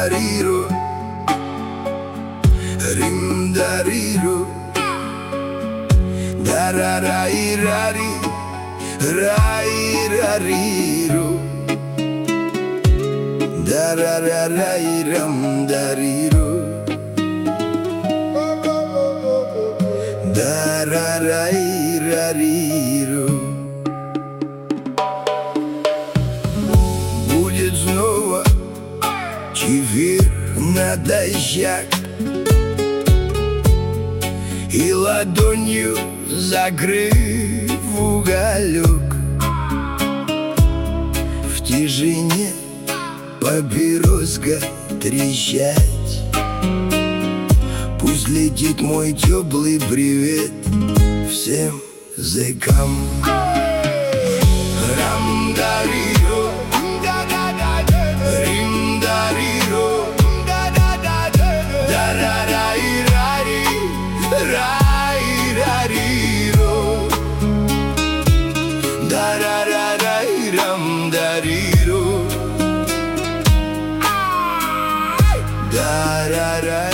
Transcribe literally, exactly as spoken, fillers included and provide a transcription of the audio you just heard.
дариру, рим дариру, дарараирари, раирариру, дарараирам дариру, дарараирариру. Будет снова чефир на дождях, и ладонью закрыв уголек, в тишине папироска трещать. Пусть летит мой теплый привет всем зэкам. Рам-дариро, рим-дариро, дарараирари, раирариро, дарарарайрам-дариро, дарарай.